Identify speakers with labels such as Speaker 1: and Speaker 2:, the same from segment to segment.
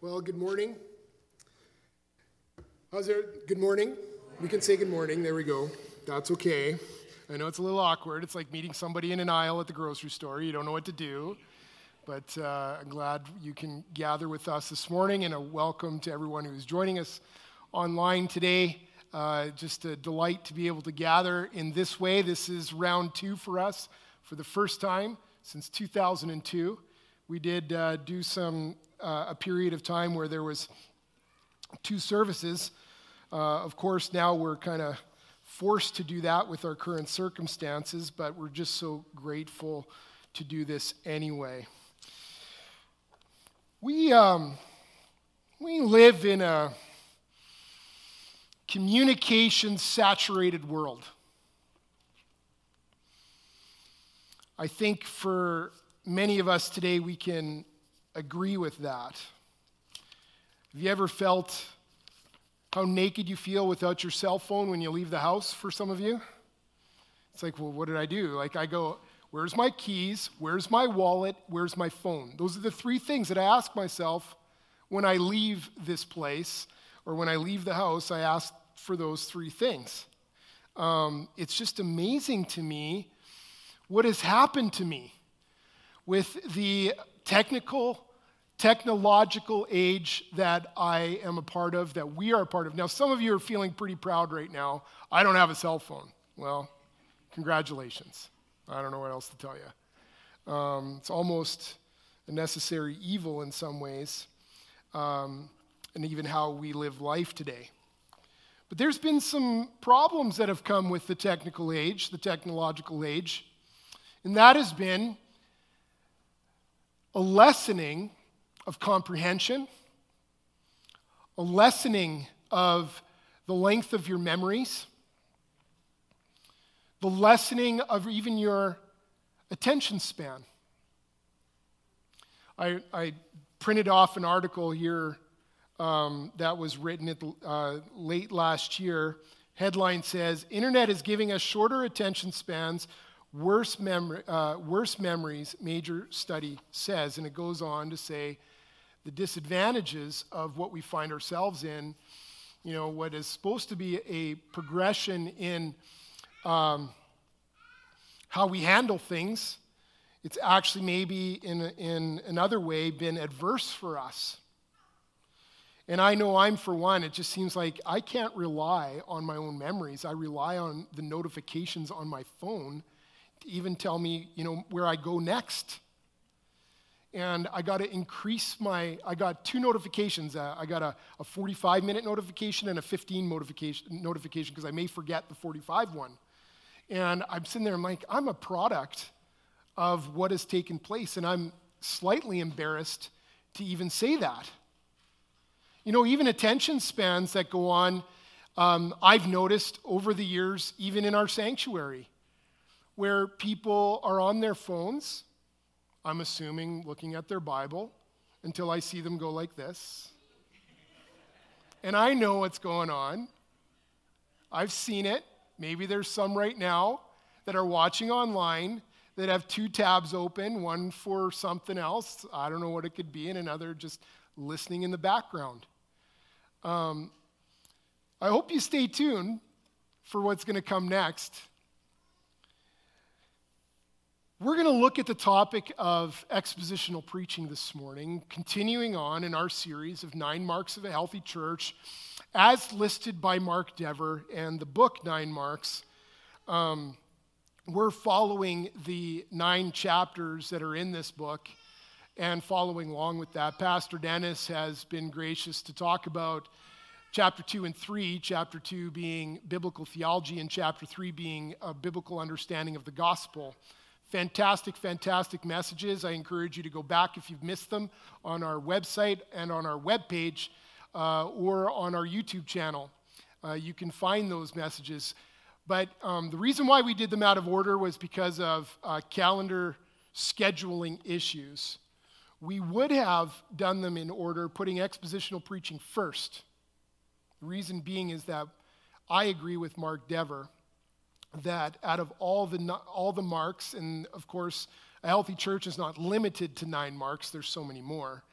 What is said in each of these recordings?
Speaker 1: Well, good morning. How's it? Good morning. We can say good morning. There we go. That's okay. I know it's a little awkward. It's like meeting somebody in an aisle at the grocery store. You don't know what to do. But I'm glad you can gather with us this morning, and a welcome to everyone who's joining us online today. Just a delight to be able to gather in this way. This is round 2 for us for the first time since 2002. We did do a period of time where there was 2 services. Of course, now we're kind of forced to do that with our current circumstances, but we're just so grateful to do this anyway. We live in a communication-saturated world. I think for many of us today, we can agree with that. Have you ever felt how naked you feel without your cell phone when you leave the house, for some of you? It's like, well, what did I do? Like, I go, where's my keys? Where's my wallet? Where's my phone? Those are the 3 things that I ask myself when I leave this place, or when I leave the house. I ask for those 3 things. It's just amazing to me what has happened to me with the technological age that I am a part of, that we are a part of. Now, some of you are feeling pretty proud right now. I don't have a cell phone. Well, congratulations. I don't know what else to tell you. It's almost a necessary evil in some ways, and even how we live life today. But there's been some problems that have come with the technical age, the technological age, and that has been a lessening of comprehension, a lessening of the length of your memories, the lessening of even your attention span. I printed off an article here that was written late last year. Headline says, "Internet is giving us shorter attention spans, worse memories, major study says." And it goes on to say the disadvantages of what we find ourselves in, what is supposed to be a progression in how we handle things. It's actually maybe in another way been adverse for us. And I know I'm for one, it just seems like I can't rely on my own memories. I rely on the notifications on my phone to even tell me, where I go next. And I got to increase I got 2 notifications. I got a 45-minute notification and a 15 notification because I may forget the 45 one. And I'm sitting there, I'm like, I'm a product of what has taken place, and I'm slightly embarrassed to even say that. Even attention spans that go on, I've noticed over the years, even in our sanctuary, where people are on their phones, I'm assuming looking at their Bible, until I see them go like this. And I know what's going on. I've seen it. Maybe there's some right now that are watching online that have 2 tabs open, one for something else, I don't know what it could be, and another just listening in the background. I hope you stay tuned for what's going to come next. We're going to look at the topic of expositional preaching this morning, continuing on in our series of 9 Marks of a Healthy Church, as listed by Mark Dever and the book 9 Marks. We're following the 9 chapters that are in this book and following along with that. Pastor Dennis has been gracious to talk about chapter 2 and 3, chapter 2 being biblical theology and chapter 3 being a biblical understanding of the gospel. Fantastic, fantastic messages. I encourage you to go back if you've missed them on our website and on our webpage or on our YouTube channel. You can find those messages. But the reason why we did them out of order was because of calendar scheduling issues. We would have done them in order, putting expositional preaching first. The reason being is that I agree with Mark Dever that out of all the marks, and of course, a healthy church is not limited to 9 marks, there's so many more.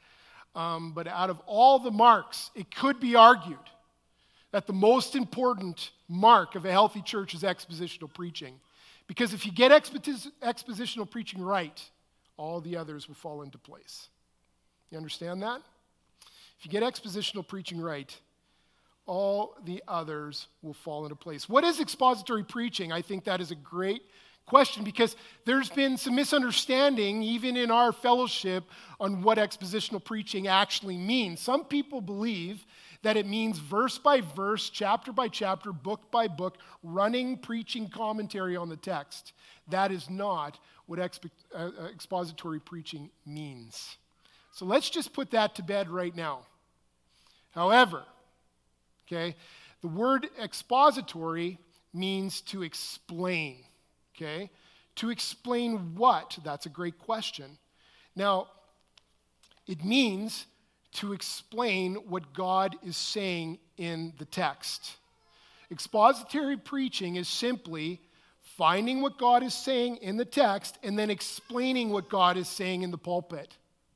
Speaker 1: But out of all the marks, it could be argued that the most important mark of a healthy church is expositional preaching. Because if you get expositional preaching right, all the others will fall into place. You understand that? If you get expositional preaching right, all the others will fall into place. What is expository preaching? I think that is a great question because there's been some misunderstanding even in our fellowship on what expositional preaching actually means. Some people believe that it means verse by verse, chapter by chapter, book by book, running preaching commentary on the text. That is not what expository preaching means. So let's just put that to bed right now. However, okay, the word expository means to explain. Okay? To explain what? That's a great question. Now, it means to explain what God is saying in the text. Expository preaching is simply finding what God is saying in the text and then explaining what God is saying in the pulpit.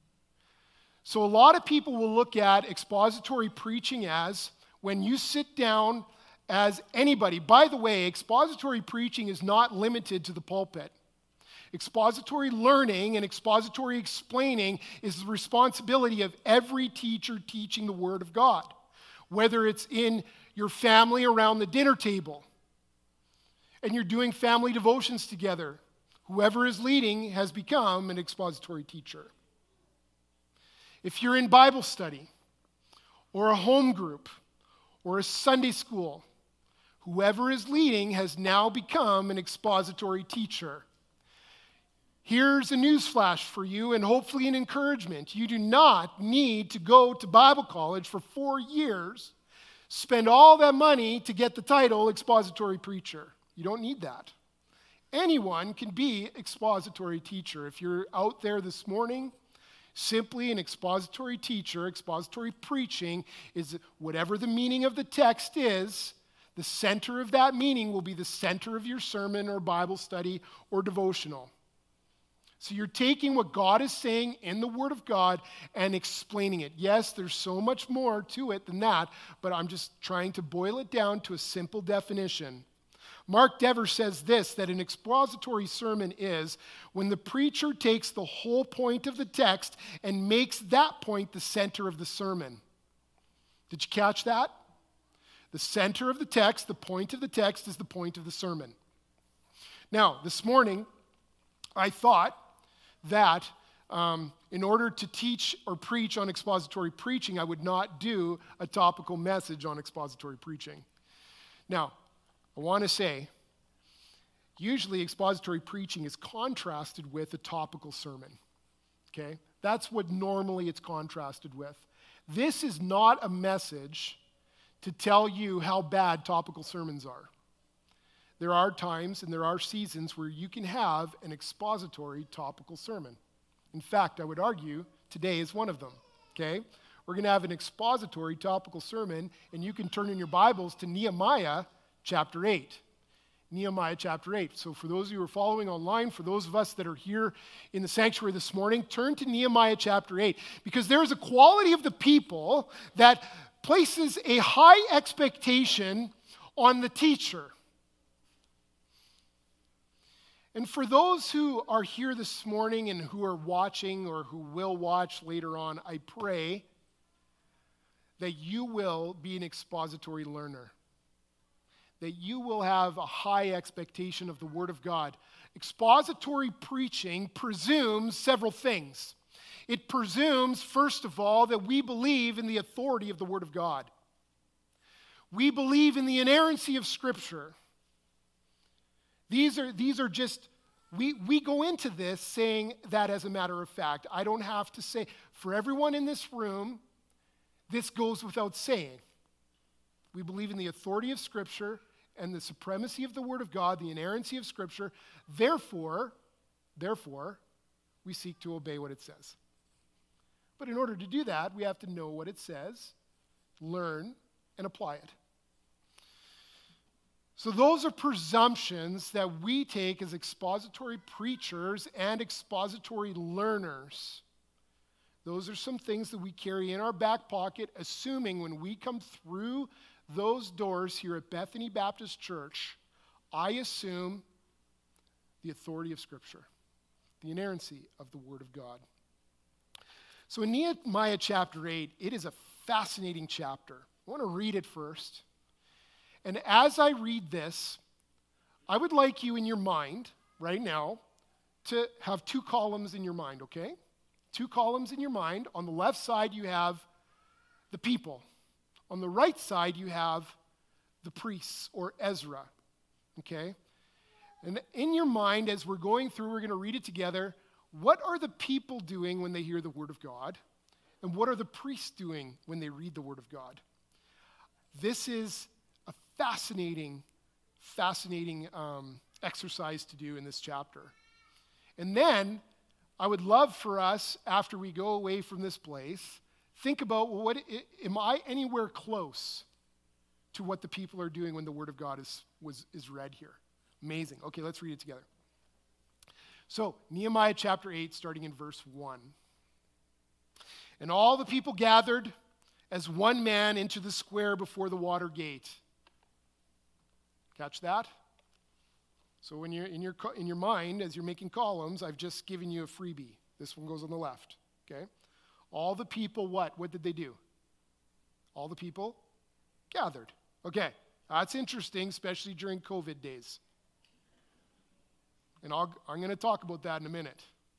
Speaker 1: So a lot of people will look at expository preaching as when you sit down as anybody. By the way, expository preaching is not limited to the pulpit. Expository learning and expository explaining is the responsibility of every teacher teaching the Word of God, whether it's in your family around the dinner table and you're doing family devotions together. Whoever is leading has become an expository teacher. If you're in Bible study or a home group or a Sunday school, whoever is leading has now become an expository teacher. Here's a newsflash for you and hopefully an encouragement. You do not need to go to Bible college for 4 years, spend all that money to get the title expository preacher. You don't need that. Anyone can be expository teacher. If you're out there this morning, simply an expository teacher, expository preaching is whatever the meaning of the text is, the center of that meaning will be the center of your sermon or Bible study or devotional. So you're taking what God is saying in the Word of God and explaining it. Yes, there's so much more to it than that, but I'm just trying to boil it down to a simple definition. Mark Dever says this, that an expository sermon is when the preacher takes the whole point of the text and makes that point the center of the sermon. Did you catch that? The center of the text, the point of the text, is the point of the sermon. Now, this morning, I thought that in order to teach or preach on expository preaching, I would not do a topical message on expository preaching. Now, I want to say, usually expository preaching is contrasted with a topical sermon. Okay? That's what normally it's contrasted with. This is not a message to tell you how bad topical sermons are. There are times and there are seasons where you can have an expository topical sermon. In fact, I would argue today is one of them, okay? We're going to have an expository topical sermon, and you can turn in your Bibles to Nehemiah chapter 8. Nehemiah chapter 8. So for those of you who are following online, for those of us that are here in the sanctuary this morning, turn to Nehemiah chapter 8, because there is a quality of the people that places a high expectation on the teacher. And for those who are here this morning and who are watching or who will watch later on, I pray that you will be an expository learner, that you will have a high expectation of the Word of God. Expository preaching presumes several things. It presumes, first of all, that we believe in the authority of the Word of God. We believe in the inerrancy of Scripture. These are just, we go into this saying that as a matter of fact. I don't have to say, for everyone in this room, this goes without saying. We believe in the authority of Scripture and the supremacy of the Word of God, the inerrancy of Scripture. Therefore, we seek to obey what it says. But in order to do that, we have to know what it says, learn, and apply it. So those are presumptions that we take as expository preachers and expository learners. Those are some things that we carry in our back pocket, assuming when we come through those doors here at Bethany Baptist Church, I assume the authority of Scripture, the inerrancy of the Word of God. So in Nehemiah chapter 8, it is a fascinating chapter. I want to read it first. And as I read this, I would like you in your mind right now to have two columns in your mind, okay? Two columns in your mind. On the left side, you have the people. On the right side, you have the priests or Ezra, okay? And in your mind, as we're going through, we're going to read it together. What are the people doing when they hear the Word of God? And what are the priests doing when they read the Word of God? This is a fascinating exercise to do in this chapter. And then I would love for us, after we go away from this place, think about, am I anywhere close to what the people are doing when the Word of God is read here? Amazing. Okay, let's read it together. So, Nehemiah chapter 8, starting in verse 1. And all the people gathered as one man into the square before the water gate. Catch that? So when you're in your mind, as you're making columns, I've just given you a freebie. This one goes on the left, okay? All the people, what? What did they do? All the people gathered. Okay, that's interesting, especially during COVID days. And I'm going to talk about that in a minute.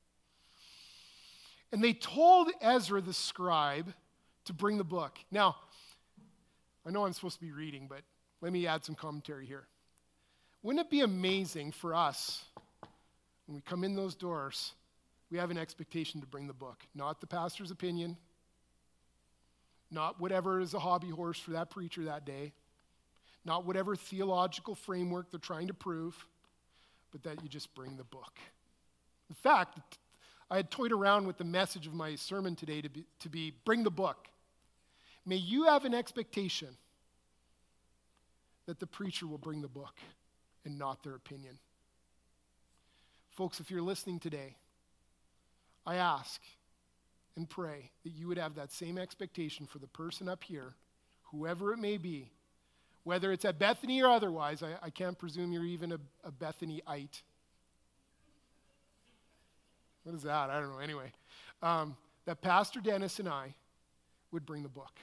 Speaker 1: And they told Ezra the scribe to bring the book. Now, I know I'm supposed to be reading, but let me add some commentary here. Wouldn't it be amazing for us, when we come in those doors, we have an expectation to bring the book, not the pastor's opinion, not whatever is a hobby horse for that preacher that day, not whatever theological framework they're trying to prove, but that you just bring the book. In fact, I had toyed around with the message of my sermon today to be bring the book. May you have an expectation that the preacher will bring the book and not their opinion. Folks, if you're listening today, I ask and pray that you would have that same expectation for the person up here, whoever it may be, whether it's at Bethany or otherwise. I can't presume you're even a Bethanyite. What is that? I don't know. Anyway, that Pastor Dennis and I would bring the book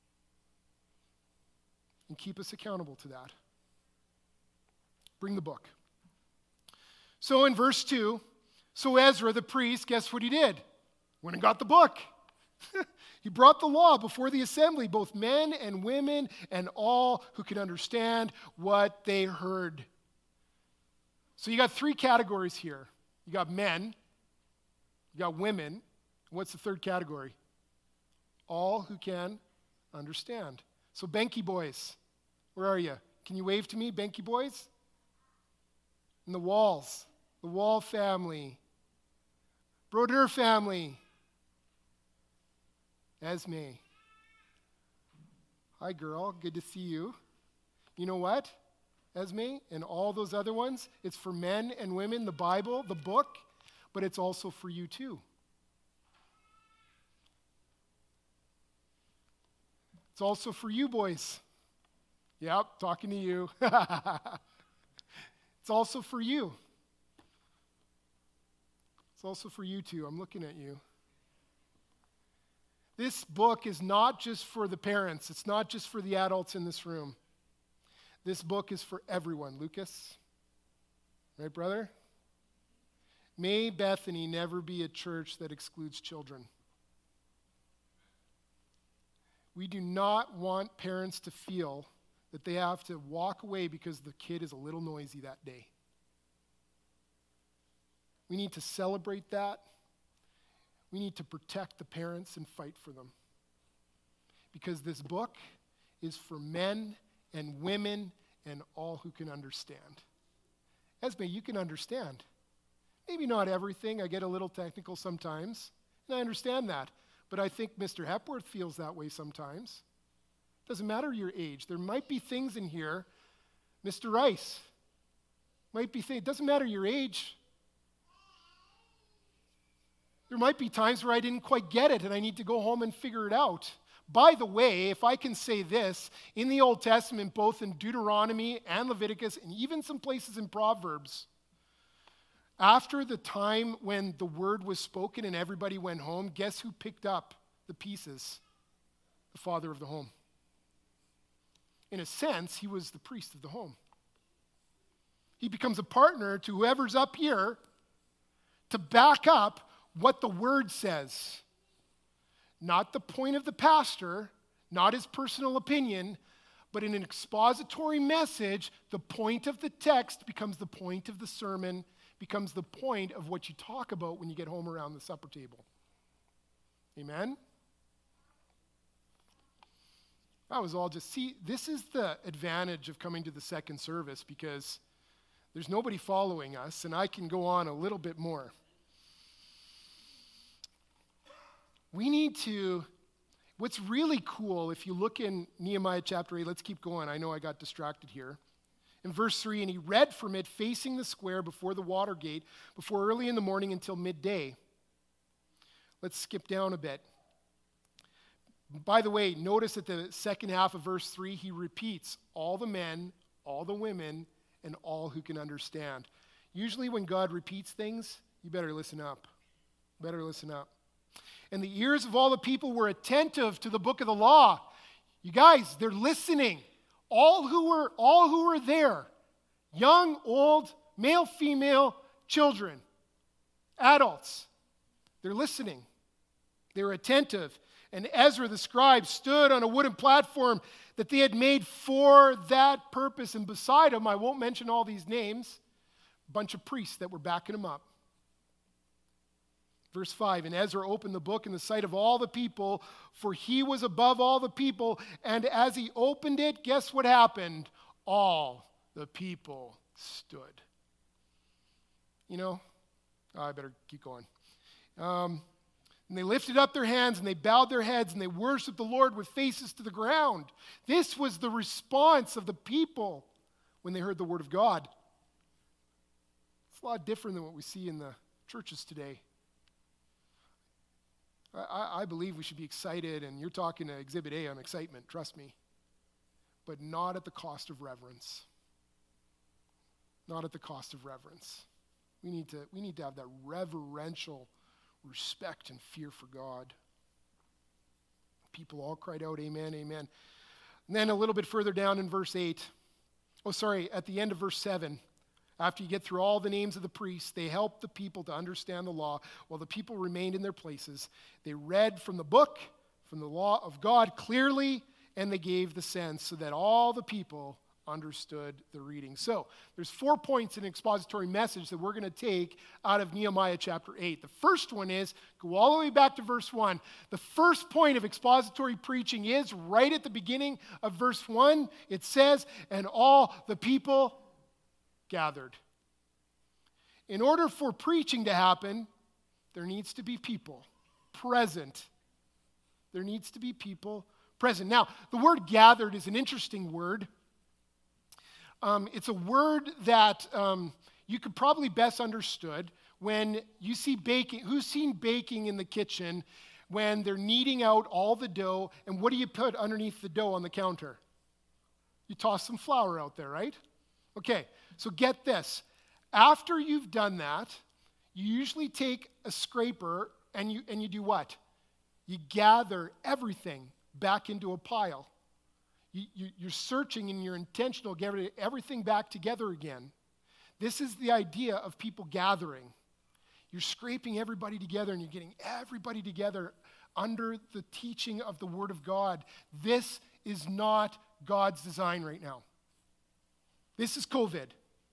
Speaker 1: and keep us accountable to that. Bring the book. So in verse 2, so Ezra the priest, guess what he did? Went and got the book. He brought the law before the assembly, both men and women and all who could understand what they heard. So you got three categories here. You got men, you got women. What's the third category? All who can understand. So Benki boys, where are you? Can you wave to me, Benki boys? And the Walls, the Wall family, Broder family, Esme. Hi, girl. Good to see you. You know what, Esme, and all those other ones, it's for men and women, the Bible, the book, but it's also for you too. It's also for you, boys. Yep, talking to you. It's also for you. It's also for you too. I'm looking at you. This book is not just for the parents. It's not just for the adults in this room. This book is for everyone. Lucas? Right, brother? May Bethany never be a church that excludes children. We do not want parents to feel that they have to walk away because the kid is a little noisy that day. We need to celebrate that. We need to protect the parents and fight for them. Because this book is for men and women and all who can understand. Esme, you can understand. Maybe not everything. I get a little technical sometimes, and I understand that. But I think Mr. Hepworth feels that way sometimes. Doesn't matter your age. There might be things in here, Mr. Rice, might be things, it doesn't matter your age. There might be times where I didn't quite get it and I need to go home and figure it out. By the way, if I can say this, in the Old Testament, both in Deuteronomy and Leviticus, and even some places in Proverbs, after the time when the word was spoken and everybody went home, guess who picked up the pieces? The father of the home. In a sense, he was the priest of the home. He becomes a partner to whoever's up here to back up what the word says. Not the point of the pastor, not his personal opinion, but in an expository message, the point of the text becomes the point of the sermon, becomes the point of what you talk about when you get home around the supper table. Amen? That was all just, see, this is the advantage of coming to the second service, because there's nobody following us, and I can go on a little bit more. We need to, what's really cool, if you look in Nehemiah chapter 8, let's keep going. I know I got distracted here. In verse 3, and he read from it facing the square before the water gate, before early in the morning until midday. Let's skip down a bit. By the way, notice at the second half of verse 3, he repeats all the men, all the women, and all who can understand. Usually when God repeats things, you better listen up. Better listen up. And the ears of all the people were attentive to the book of the law. You guys, they're listening. All who were there, young, old, male, female, children, adults, they're listening. They're attentive. And Ezra the scribe stood on a wooden platform that they had made for that purpose. And beside him, I won't mention all these names, a bunch of priests that were backing him up. Verse 5, and Ezra opened the book in the sight of all the people, for he was above all the people. And as he opened it, guess what happened? All the people stood. You know, I better keep going. And they lifted up their hands and they bowed their heads and they worshiped the Lord with faces to the ground. This was the response of the people when they heard the word of God. It's a lot different than what we see in the churches today. I believe we should be excited, and you're talking to Exhibit A on excitement, trust me. But not at the cost of reverence. Not at the cost of reverence. We need to have that reverential respect and fear for God. People all cried out, amen, amen. And then a little bit further down in verse 8, at the end of verse 7, after you get through all the names of the priests, they helped the people to understand the law while the people remained in their places. They read from the book, from the law of God clearly, and they gave the sense so that all the people understood the reading. So there's 4 points in an expository message that we're going to take out of Nehemiah chapter 8. The first one is, go all the way back to verse 1. The first point of expository preaching is right at the beginning of verse 1. It says, and all the people gathered. In order for preaching to happen, there needs to be people present. There needs to be people present. Now, the word gathered is an interesting word. It's a word that you could probably best understood when you see baking. Who's seen baking in the kitchen when they're kneading out all the dough, and what do you put underneath the dough on the counter? You toss some flour out there, right? Okay, so get this. After you've done that, you usually take a scraper and you do what? You gather everything back into a pile. You're searching and you're intentional, getting everything back together again. This is the idea of people gathering. You're scraping everybody together and you're getting everybody together under the teaching of the Word of God. This is not God's design right now. This is COVID.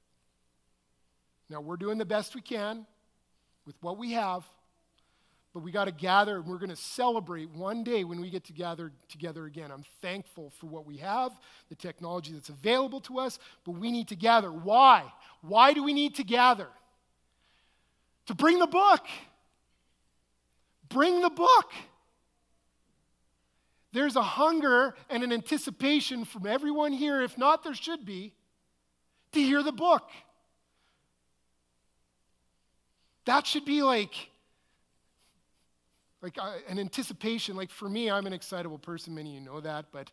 Speaker 1: Now, we're doing the best we can with what we have, but we got to gather, and we're going to celebrate one day when we get to gather together again. I'm thankful for what we have, the technology that's available to us, but we need to gather. Why? Why do we need to gather? To bring the book. Bring the book. There's a hunger and an anticipation from everyone here, if not there should be, to hear the book. That should be like Like an anticipation. Like for me, I'm an excitable person. Many of you know that, but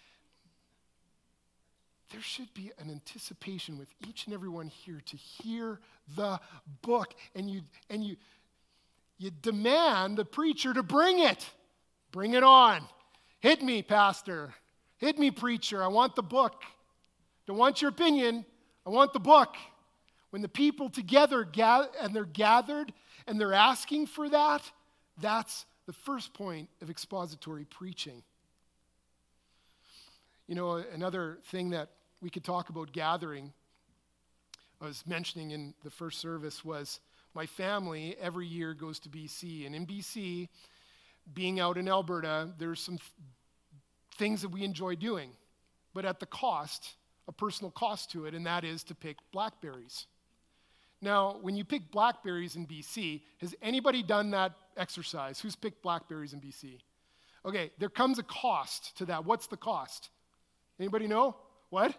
Speaker 1: there should be an anticipation with each and every one here to hear the book, and you demand the preacher to bring it. Bring it on. Hit me, pastor. Hit me, preacher. I want the book. Don't want your opinion. I want the book. When the people together and they're gathered and they're asking for that, that's the first point of expository preaching. You know, another thing that we could talk about gathering, I was mentioning in the first service, was my family every year goes to BC. And in BC, being out in Alberta, there's some things that we enjoy doing, but at the cost, a personal cost to it, and that is to pick blackberries. Now, when you pick blackberries in BC, has anybody done that exercise? Who's picked blackberries in BC? Okay, there comes a cost to that. What's the cost? Anybody know? What?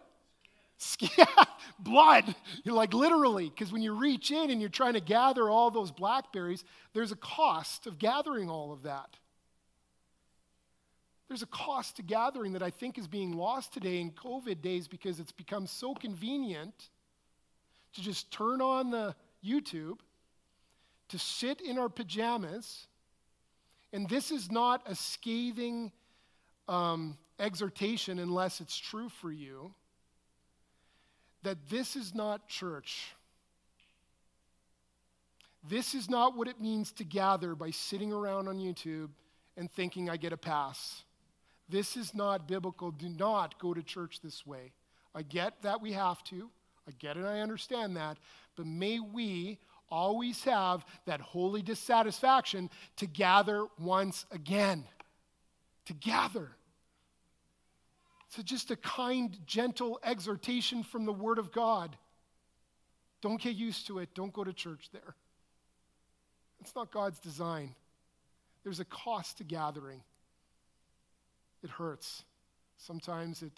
Speaker 1: Blood. You're like literally, because when you reach in and you're trying to gather all those blackberries, there's a cost of gathering all of that. There's a cost to gathering that I think is being lost today in COVID days because it's become so convenient to just turn on the YouTube, to sit in our pajamas, and this is not a scathing exhortation unless it's true for you, that this is not church. This is not what it means to gather by sitting around on YouTube and thinking I get a pass. This is not biblical. Do not go to church this way. I get that we have to. I get it, I understand that. But may we always have that holy dissatisfaction to gather once again. To gather. So just a kind, gentle exhortation from the Word of God. Don't get used to it. Don't go to church there. It's not God's design. There's a cost to gathering. It hurts. Sometimes it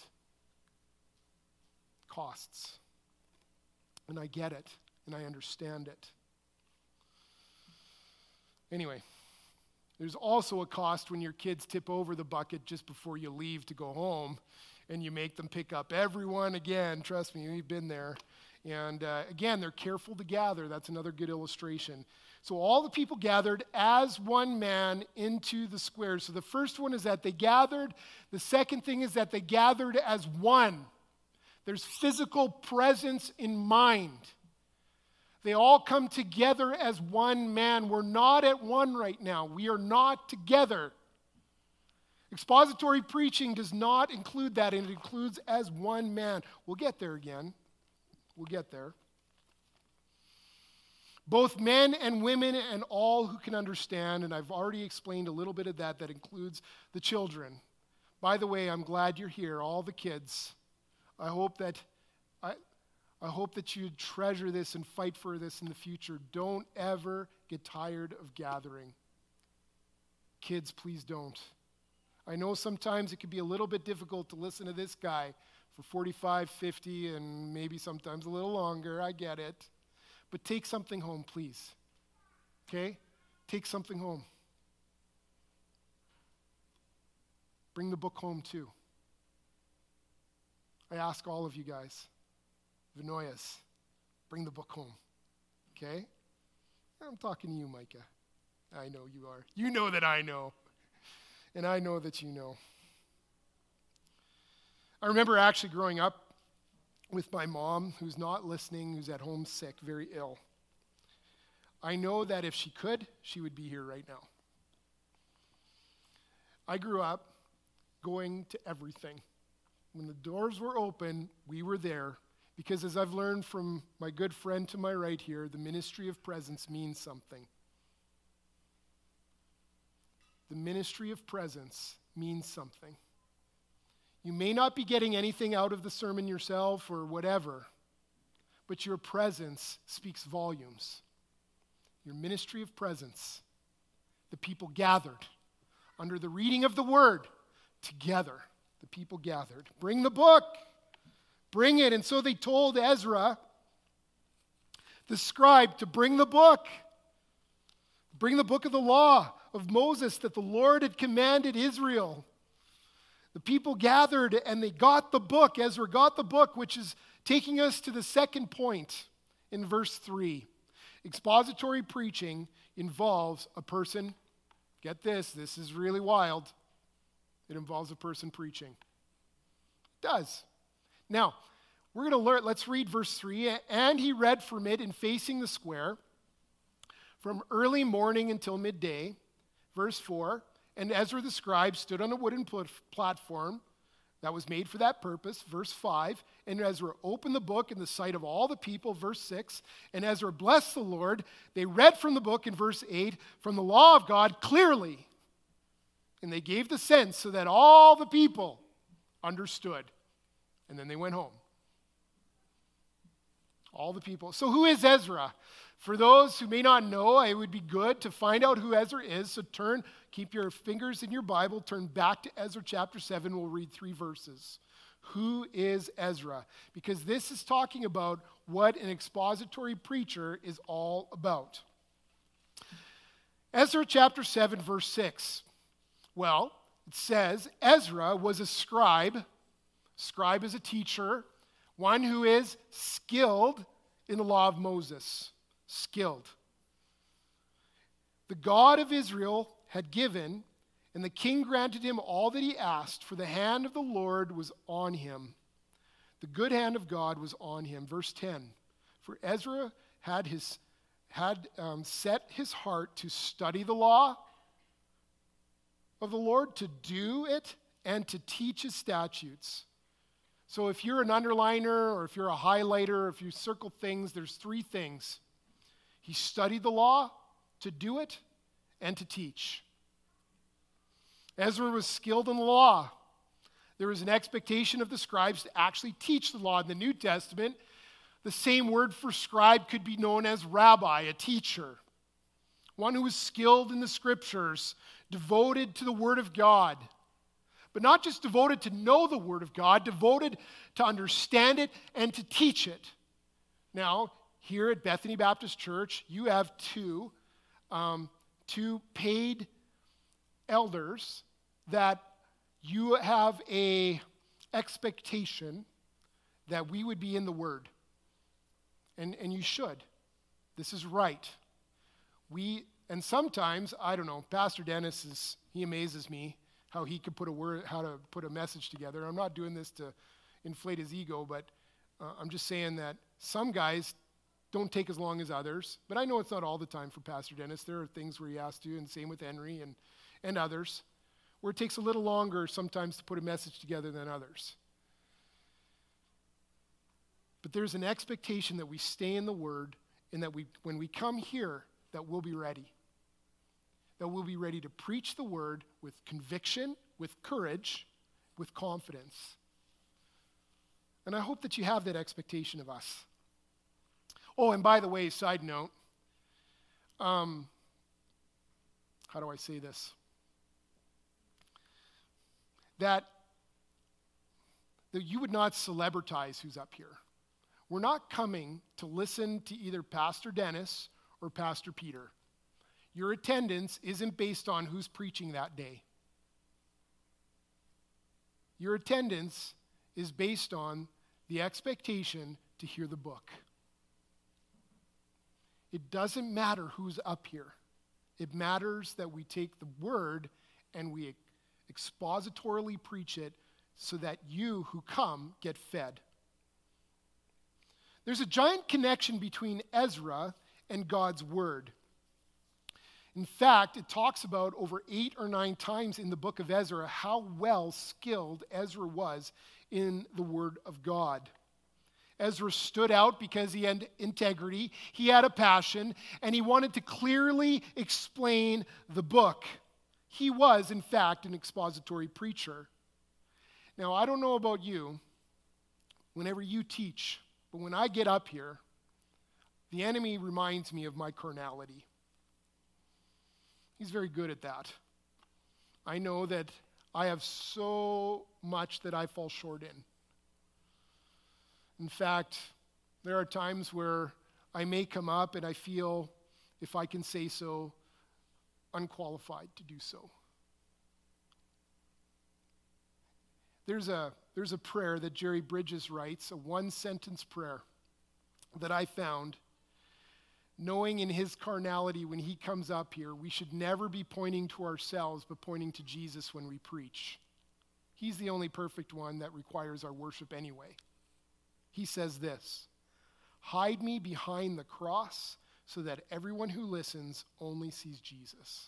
Speaker 1: costs. And I get it, and I understand it. Anyway, there's also a cost when your kids tip over the bucket just before you leave to go home, and you make them pick up everyone again. Trust me, we've been there. And again, they're careful to gather. That's another good illustration. So all the people gathered as one man into the square. So the first one is that they gathered. The second thing is that they gathered as one. There's physical presence in mind. They all come together as one man. We're not at one right now. We are not together. Expository preaching does not include that, and it includes as one man. We'll get there again. We'll get there. Both men and women and all who can understand, and I've already explained a little bit of that includes the children. By the way, I'm glad you're here, all the kids. I hope that you treasure this and fight for this in the future. Don't ever get tired of gathering. Kids, please don't. I know sometimes it can be a little bit difficult to listen to this guy for 45, 50, and maybe sometimes a little longer. I get it. But take something home, please. Okay? Take something home. Bring the book home too. I ask all of you guys, Vinoyas, bring the book home. Okay? I'm talking to you, Micah. I know you are. You know that I know. And I know that you know. I remember actually growing up with my mom, who's not listening, who's at home sick, very ill. I know that if she could, she would be here right now. I grew up going to everything. When the doors were open, we were there. Because as I've learned from my good friend to my right here, the ministry of presence means something. The ministry of presence means something. You may not be getting anything out of the sermon yourself or whatever, but your presence speaks volumes. Your ministry of presence. The people gathered under the reading of the word together. The people gathered. Bring the book. Bring it. And so they told Ezra, the scribe, to bring the book. Bring the book of the law of Moses that the Lord had commanded Israel. The people gathered and they got the book. Ezra got the book, which is taking us to the second point in verse 3. Expository preaching involves a person, get this is really wild. It involves a person preaching. It does. Now, we're going to learn, let's read verse 3. And he read from it in facing the square from early morning until midday. Verse 4. And Ezra the scribe stood on a wooden platform that was made for that purpose. Verse 5. And Ezra opened the book in the sight of all the people. Verse 6. And Ezra blessed the Lord. They read from the book in verse 8, from the law of God clearly. And they gave the sense so that all the people understood. And then they went home. All the people. So who is Ezra? For those who may not know, it would be good to find out who Ezra is. So keep your fingers in your Bible, turn back to Ezra chapter 7. We'll read 3 verses. Who is Ezra? Because this is talking about what an expository preacher is all about. Ezra chapter 7, verse 6. Well, it says, Ezra was a scribe. Scribe is a teacher, one who is skilled in the law of Moses. Skilled. The God of Israel had given, and the king granted him all that he asked, for the hand of the Lord was on him. The good hand of God was on him. Verse 10. For Ezra had set his heart to study the law of the Lord, to do it, and to teach his statutes. So if you're an underliner, or if you're a highlighter, or if you circle things, there's 3 things. He studied the law, to do it, and to teach. Ezra was skilled in the law. There was an expectation of the scribes to actually teach the law. In the New Testament, the same word for scribe could be known as rabbi, a teacher. One who was skilled in the scriptures, devoted to the word of God. But not just devoted to know the word of God, devoted to understand it and to teach it. Now, here at Bethany Baptist Church, you have two paid elders that you have a expectation that we would be in the Word. And you should. This is right. And sometimes, I don't know, Pastor Dennis he amazes me how he could how to put a message together. I'm not doing this to inflate his ego, but I'm just saying that some guys don't take as long as others. But I know it's not all the time for Pastor Dennis. There are things where he has to, and same with Henry and others, where it takes a little longer sometimes to put a message together than others. But there's an expectation that we stay in the Word, and that when we come here, that we'll be ready. That we'll be ready to preach the Word with conviction, with courage, with confidence. And I hope that you have that expectation of us. Oh, and by the way, side note, how do I say this? That you would not celebritize who's up here. We're not coming to listen to either Pastor Dennis or Pastor Peter. Your attendance isn't based on who's preaching that day. Your attendance is based on the expectation to hear the book. It doesn't matter who's up here. It matters that we take the word and we expositorily preach it so that you who come get fed. There's a giant connection between Ezra and God's word. In fact, it talks about over 8 or 9 times in the book of Ezra how well skilled Ezra was in the word of God. Ezra stood out because he had integrity, he had a passion, and he wanted to clearly explain the book. He was, in fact, an expository preacher. Now, I don't know about you, whenever you teach, but when I get up here, the enemy reminds me of my carnality. He's very good at that. I know that I have so much that I fall short in. In fact, there are times where I may come up and I feel, if I can say so, unqualified to do so. There's a prayer that Jerry Bridges writes, a one-sentence prayer that I found, knowing in his carnality when he comes up here, we should never be pointing to ourselves, but pointing to Jesus when we preach. He's the only perfect one that requires our worship anyway. He says this, "Hide me behind the cross so that everyone who listens only sees Jesus."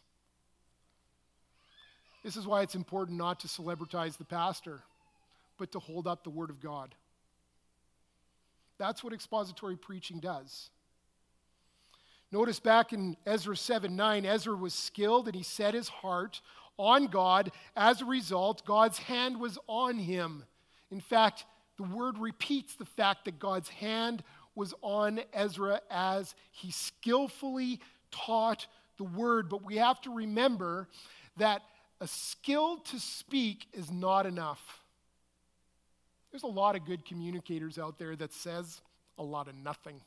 Speaker 1: This is why it's important not to celebritize the pastor, but to hold up the Word of God. That's what expository preaching does. Notice back in Ezra 7:9, Ezra was skilled and he set his heart on God. As a result, God's hand was on him. In fact, the word repeats the fact that God's hand was on Ezra as he skillfully taught the word. But we have to remember that a skill to speak is not enough. There's a lot of good communicators out there that says a lot of nothing.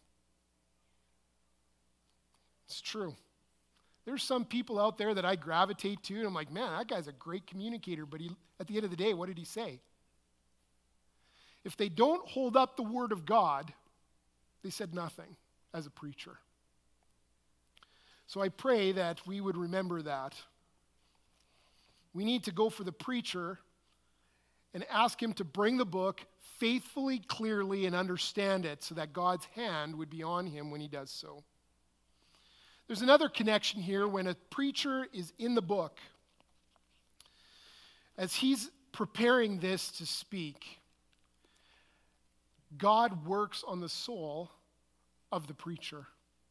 Speaker 1: It's true. There's some people out there that I gravitate to, and I'm like, man, that guy's a great communicator, but at the end of the day, what did he say? If they don't hold up the Word of God, they said nothing as a preacher. So I pray that we would remember that. We need to go for the preacher and ask him to bring the book faithfully, clearly, and understand it so that God's hand would be on him when he does so. There's another connection here when a preacher is in the book. As he's preparing this to speak, God works on the soul of the preacher.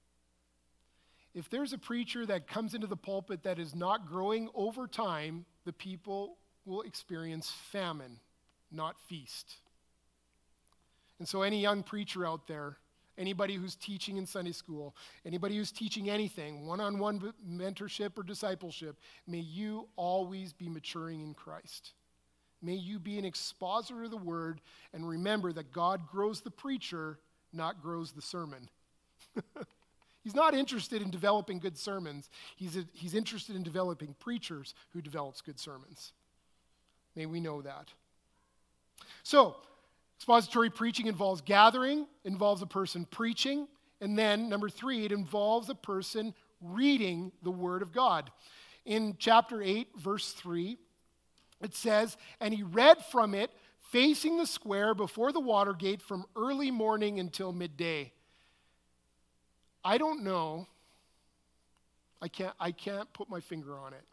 Speaker 1: If there's a preacher that comes into the pulpit that is not growing over time, the people will experience famine, not feast. And so any young preacher out there, anybody who's teaching in Sunday school, anybody who's teaching anything, one-on-one mentorship or discipleship, may you always be maturing in Christ. May you be an expositor of the word and remember that God grows the preacher, not grows the sermon. He's not interested in developing good sermons. He's interested in developing preachers who develops good sermons. May we know that. So, expository preaching involves gathering, involves a person preaching, and then, number 3, it involves a person reading the Word of God. In chapter 8, verse 3, it says, "And he read from it, facing the square before the water gate from early morning until midday." I don't know. I can't put my finger on it.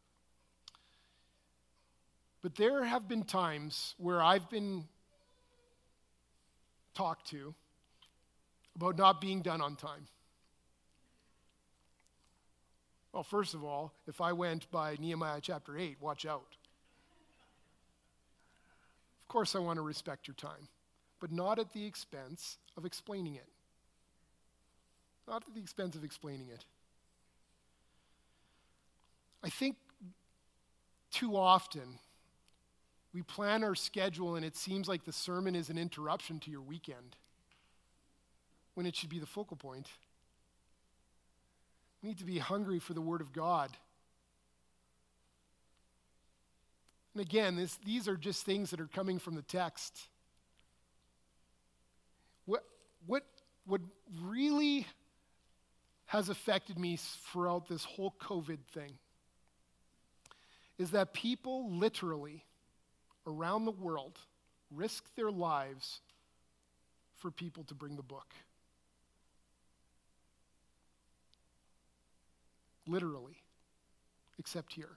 Speaker 1: But there have been times where I've been talked to about not being done on time. Well, first of all, if I went by Nehemiah chapter 8, watch out. Of course I want to respect your time, but not at the expense of explaining it. Not at the expense of explaining it. I think too often we plan our schedule and it seems like the sermon is an interruption to your weekend when it should be the focal point. We need to be hungry for the Word of God. And again, these are just things that are coming from the text. What really has affected me throughout this whole COVID thing is that people literally around the world risk their lives for people to bring the book. Literally, except here.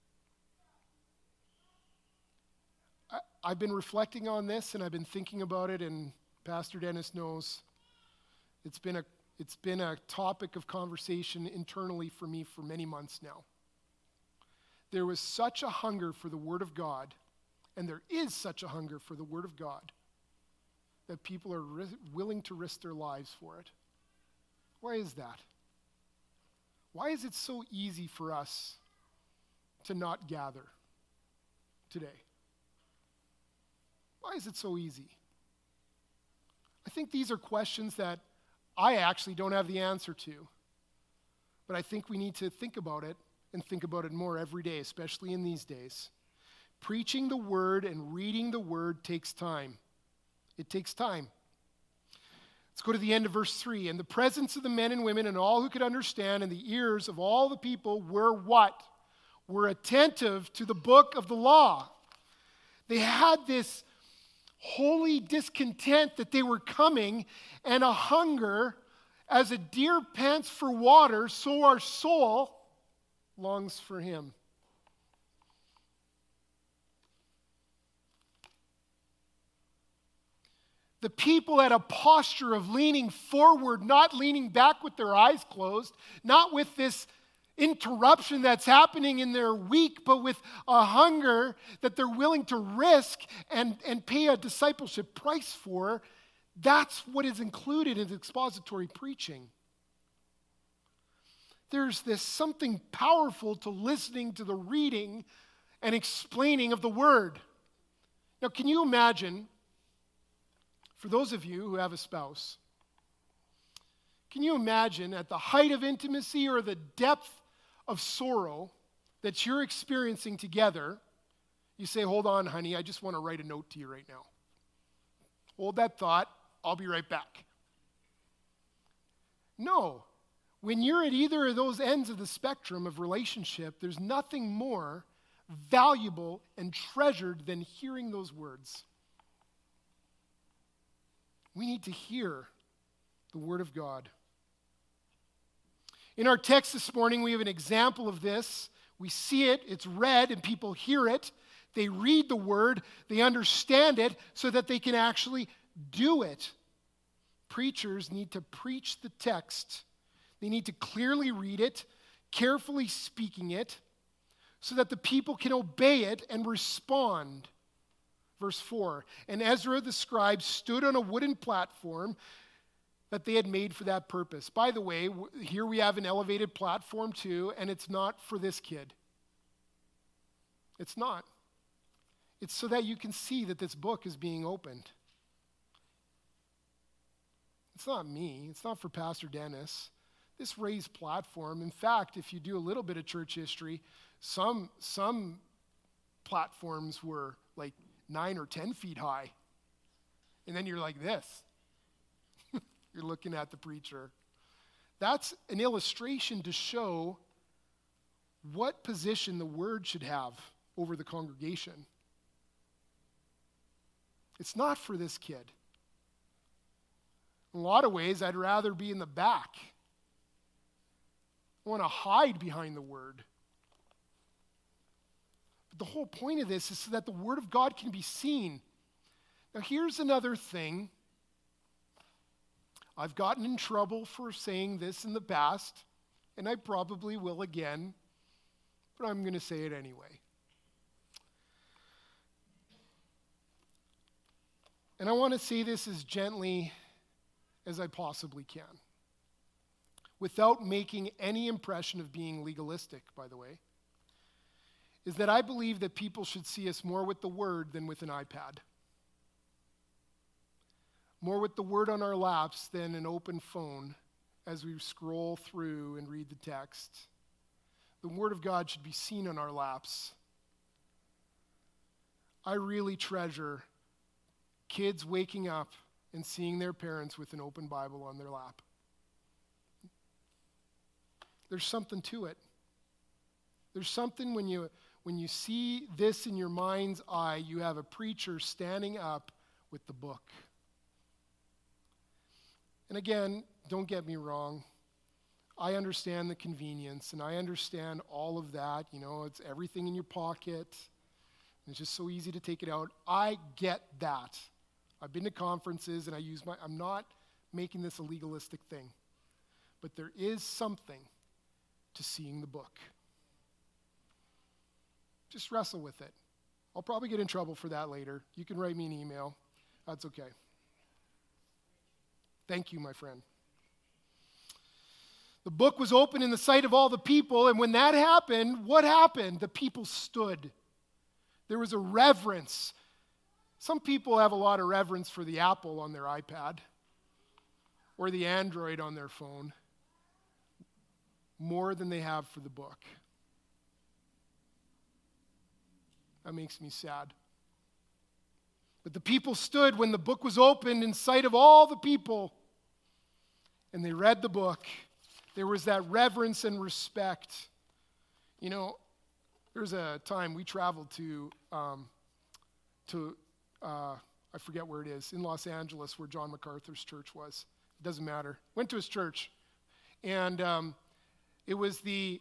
Speaker 1: I've been reflecting on this and I've been thinking about it, and Pastor Dennis knows it's been a topic of conversation internally for me for many months now. There was such a hunger for the Word of God, and there is such a hunger for the Word of God, that people are willing to risk their lives for it. Why is that? Why is it so easy for us to not gather today? Why is it so easy? I think these are questions that I actually don't have the answer to. But I think we need to think about it and think about it more every day, especially in these days. Preaching the word and reading the word takes time. It takes time. Let's go to the end of verse 3. And the presence of the men and women and all who could understand and the ears of all the people were what? Were attentive to the book of the law. They had this holy discontent that they were coming and a hunger. As a deer pants for water, so our soul longs for him. The people had a posture of leaning forward, not leaning back with their eyes closed, not with this interruption that's happening in their week, but with a hunger that they're willing to risk and pay a discipleship price for. That's what is included in expository preaching. There's this something powerful to listening to the reading and explaining of the word. Now, can you imagine, for those of you who have a spouse, can you imagine at the height of intimacy or the depth of sorrow that you're experiencing together, you say, hold on, honey, I just want to write a note to you right now. Hold that thought. I'll be right back. No. When you're at either of those ends of the spectrum of relationship, there's nothing more valuable and treasured than hearing those words. We need to hear the Word of God. In our text this morning, we have an example of this. We see it, it's read, and people hear it. They read the Word, they understand it, so that they can actually do it. Preachers need to preach the text. They need to clearly read it, carefully speaking it, so that the people can obey it and respond. Verse 4, and Ezra the scribe stood on a wooden platform that they had made for that purpose. By the way, here we have an elevated platform too, and it's not for this kid. It's not. It's so that you can see that this book is being opened. It's not me. It's not for Pastor Dennis. This raised platform, in fact, if you do a little bit of church history, some platforms were like 9 or 10 feet high. And then you're like this. You're looking at the preacher. That's an illustration to show what position the word should have over the congregation. It's not for this kid. In a lot of ways, I'd rather be in the back. I want to hide behind the word. But the whole point of this is so that the word of God can be seen. Now, here's another thing. I've gotten in trouble for saying this in the past, and I probably will again, but I'm going to say it anyway. And I want to say this as gently as I possibly can, without making any impression of being legalistic, by the way, is that I believe that people should see us more with the word than with an iPad. More with the word on our laps than an open phone as we scroll through and read the text. The word of God should be seen on our laps. I really treasure kids waking up and seeing their parents with an open Bible on their lap. There's something to it. There's something when you see this in your mind's eye, you have a preacher standing up with the book. And again, don't get me wrong. I understand the convenience and I understand all of that. You know, it's everything in your pocket. It's just so easy to take it out. I get that. I've been to conferences and I'm not making this a legalistic thing. But there is something to seeing the book. Just wrestle with it. I'll probably get in trouble for that later. You can write me an email. That's okay. Thank you, my friend. The book was open in the sight of all the people, and when that happened, what happened? The people stood. There was a reverence. Some people have a lot of reverence for the Apple on their iPad or the Android on their phone more than they have for the book. That makes me sad. But the people stood when the book was opened in sight of all the people, and they read the book. There was that reverence and respect. You know, there was a time we traveled to I forget where it is, in Los Angeles, where John MacArthur's church was. It doesn't matter. Went to his church. And it was the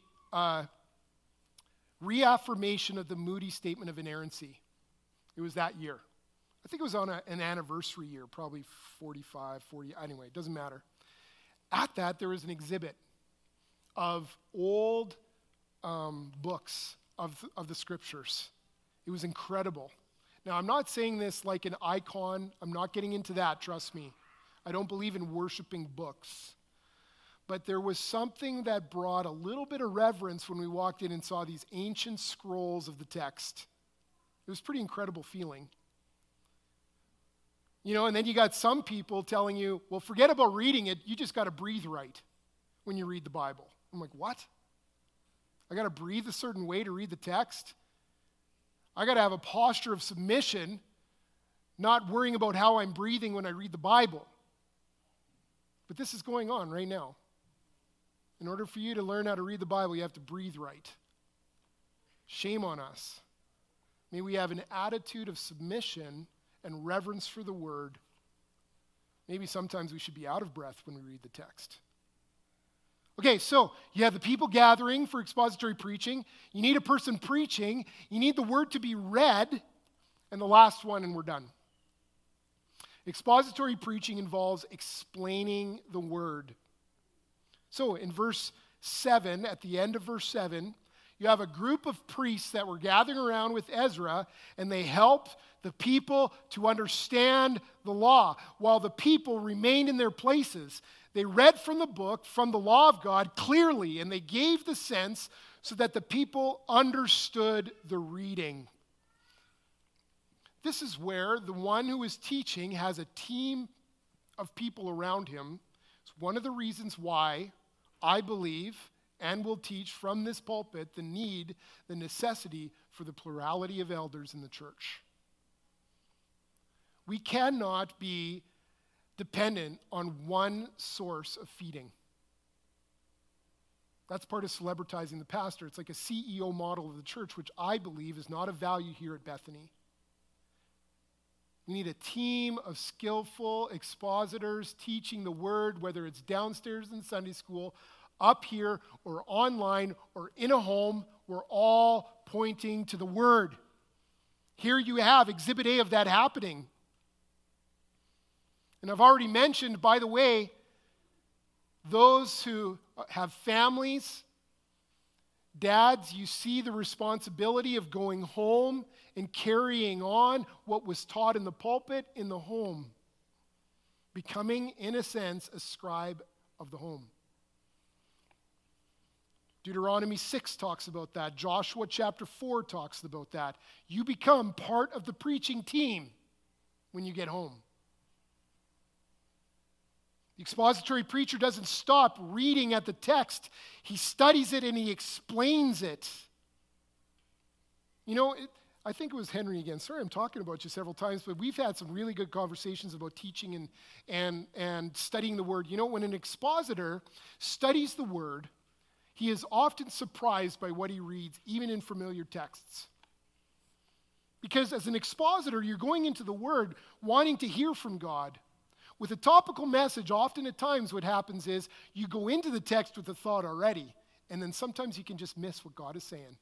Speaker 1: reaffirmation of the Moody Statement of Inerrancy. It was that year. I think it was on an anniversary year, probably 45, 40, anyway, it doesn't matter. At that, there was an exhibit of old books of the scriptures. It was incredible. Now, I'm not saying this like an icon. I'm not getting into that, trust me. I don't believe in worshiping books. But there was something that brought a little bit of reverence when we walked in and saw these ancient scrolls of the text. It was a pretty incredible feeling. You know, and then you got some people telling you, well, forget about reading it. You just got to breathe right when you read the Bible. I'm like, what? I got to breathe a certain way to read the text? I got to have a posture of submission, not worrying about how I'm breathing when I read the Bible. But this is going on right now. In order for you to learn how to read the Bible, you have to breathe right. Shame on us. May we have an attitude of submission and reverence for the Word. Maybe sometimes we should be out of breath when we read the text. Okay, so you have the people gathering for expository preaching. You need a person preaching. You need the Word to be read. And the last one, and we're done. Expository preaching involves explaining the Word. So in verse 7, at the end of verse 7, you have a group of priests that were gathering around with Ezra, and they helped the people to understand the law while the people remained in their places. They read from the book, from the law of God clearly, and they gave the sense so that the people understood the reading. This is where the one who is teaching has a team of people around him. It's one of the reasons why I believe and will teach from this pulpit the necessity for the plurality of elders in the church. We cannot be dependent on one source of feeding. That's part of celebritizing the pastor. It's like a CEO model of the church, which I believe is not of value here at Bethany. We need a team of skillful expositors teaching the word, whether it's downstairs in Sunday school, up here, or online, or in a home. We're all pointing to the word. Here you have Exhibit A of that happening. And I've already mentioned, by the way, those who have families, dads, you see the responsibility of going home and carrying on what was taught in the pulpit in the home. Becoming, in a sense, a scribe of the home. Deuteronomy 6 talks about that. Joshua chapter 4 talks about that. You become part of the preaching team when you get home. The expository preacher doesn't stop reading at the text. He studies it and he explains it. You know, I think it was Henry again. Sorry, I'm talking about you several times, but we've had some really good conversations about teaching and studying the Word. You know, when an expositor studies the Word, he is often surprised by what he reads, even in familiar texts. Because as an expositor, you're going into the Word wanting to hear from God. With a topical message, often at times what happens is you go into the text with a thought already, and then sometimes you can just miss what God is saying.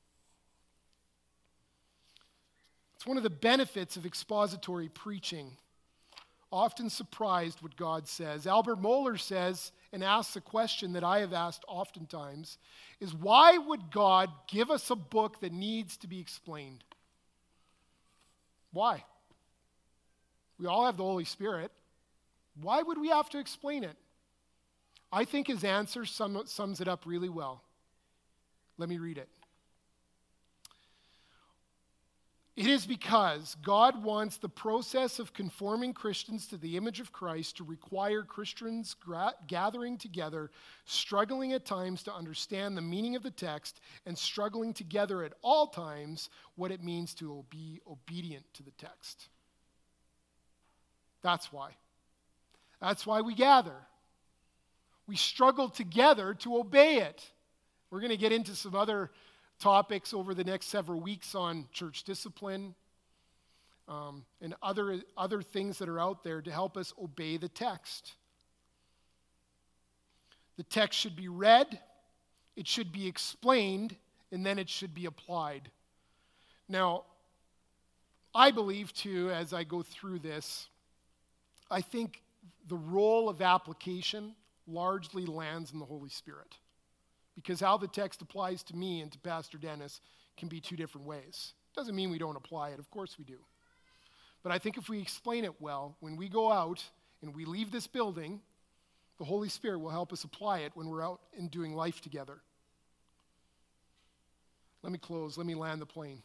Speaker 1: It's one of the benefits of expository preaching. Often surprised what God says. Albert Mohler says, and asks a question that I have asked oftentimes, is why would God give us a book that needs to be explained? Why? We all have the Holy Spirit. Why would we have to explain it? I think his answer sums it up really well. Let me read it. It is because God wants the process of conforming Christians to the image of Christ to require Christians gathering together, struggling at times to understand the meaning of the text, and struggling together at all times what it means to be obedient to the text. That's why. That's why we gather. We struggle together to obey it. We're going to get into some other topics over the next several weeks on church discipline and other things that are out there to help us obey the text. The text should be read, it should be explained, and then it should be applied. Now, I believe too, as I go through this, I think the role of application largely lands in the Holy Spirit. Because how the text applies to me and to Pastor Dennis can be two different ways. Doesn't mean we don't apply it. Of course we do. But I think if we explain it well, when we go out and we leave this building, the Holy Spirit will help us apply it when we're out and doing life together. Let me close. Let me land the plane.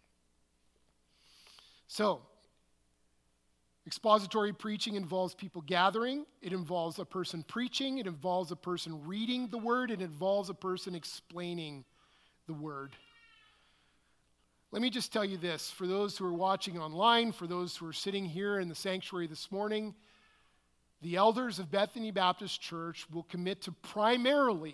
Speaker 1: So, expository preaching involves people gathering. It involves a person preaching. It involves a person reading the word. It involves a person explaining the word. Let me just tell you this. For those who are watching online, for those who are sitting here in the sanctuary this morning, the elders of Bethany Baptist Church will commit to primarily,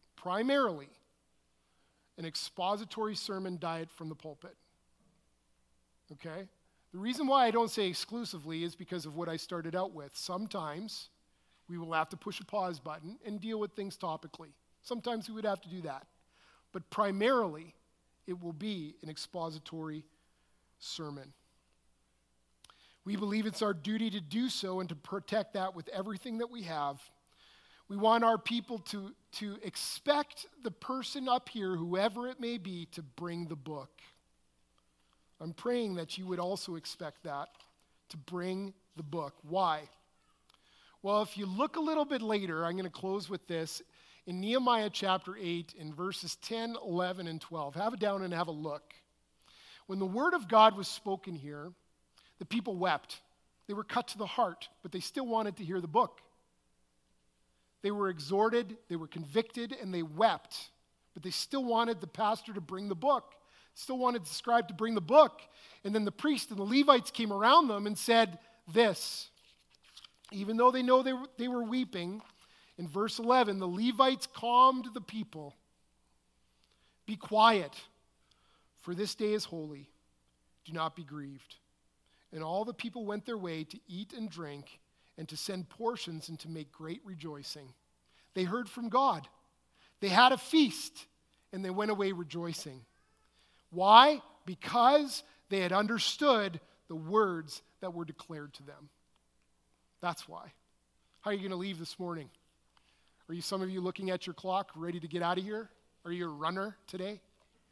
Speaker 1: an expository sermon diet from the pulpit. Okay? The reason why I don't say exclusively is because of what I started out with. Sometimes we will have to push a pause button and deal with things topically. Sometimes we would have to do that. But primarily, it will be an expository sermon. We believe it's our duty to do so and to protect that with everything that we have. We want our people to expect the person up here, whoever it may be, to bring the book. I'm praying that you would also expect that, to bring the book. Why? Well, if you look a little bit later, I'm going to close with this, in Nehemiah chapter 8, in verses 10, 11, and 12. Have it down and have a look. When the word of God was spoken here, the people wept. They were cut to the heart, but they still wanted to hear the book. They were exhorted, they were convicted, and they wept, but they still wanted the pastor to bring the book. Still wanted the scribe to bring the book. And then the priest and the Levites came around them and said this. Even though they know they were weeping, in verse 11, the Levites calmed the people. Be quiet, for this day is holy. Do not be grieved. And all the people went their way to eat and drink and to send portions and to make great rejoicing. They heard from God. They had a feast and they went away rejoicing. Why? Because they had understood the words that were declared to them. That's why. How are you going to leave this morning? Are some of you looking at your clock, ready to get out of here? Are you a runner today?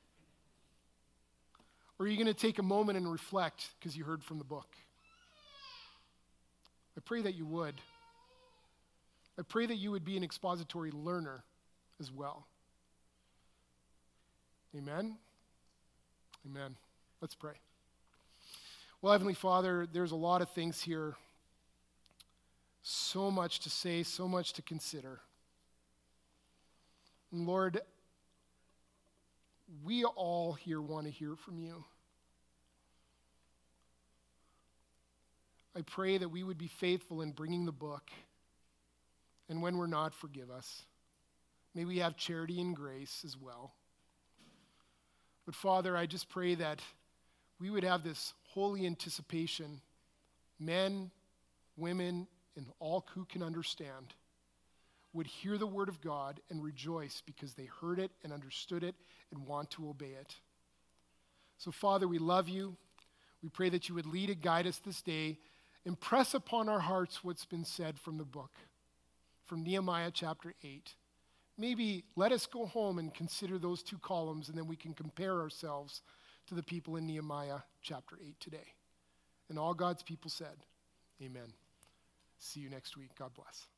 Speaker 1: Or are you going to take a moment and reflect because you heard from the book? I pray that you would. I pray that you would be an expository learner as well. Amen? Amen. Let's pray. Well, Heavenly Father, there's a lot of things here. So much to say, so much to consider. And Lord, we all here want to hear from you. I pray that we would be faithful in bringing the book. And when we're not, forgive us. May we have charity and grace as well. But Father, I just pray that we would have this holy anticipation, men, women, and all who can understand, would hear the word of God and rejoice because they heard it and understood it and want to obey it. So Father, we love you. We pray that you would lead and guide us this day. Impress upon our hearts what's been said from the book, from Nehemiah chapter 8. Maybe let us go home and consider those two columns, and then we can compare ourselves to the people in Nehemiah chapter 8 today. And all God's people said, amen. See you next week. God bless.